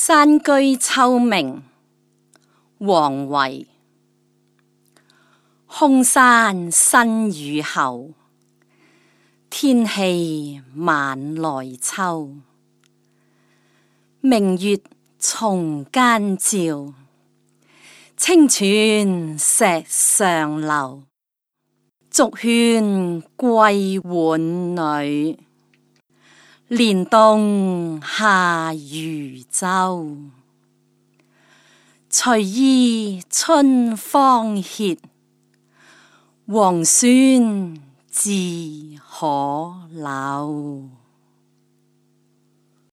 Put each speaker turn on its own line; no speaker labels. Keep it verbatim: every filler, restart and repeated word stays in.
山居秋暝，王維。空山新雨後，天氣晚來秋。明月松間照，清泉石上流。竹喧歸浣女，蓮動下漁舟。隨意春芳歇，王孫自可留。